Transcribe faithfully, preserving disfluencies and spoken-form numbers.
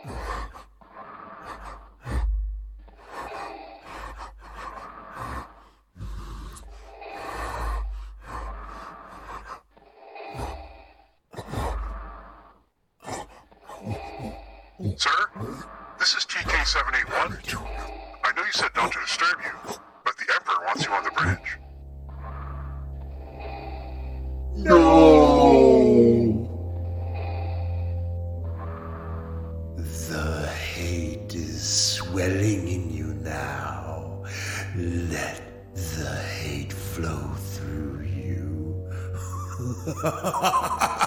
Sir, this is T K seven eight one. I know you said not to disturb you, but the Emperor wants you on the bridge. No! The hate is swelling in you now. Let the hate flow through you.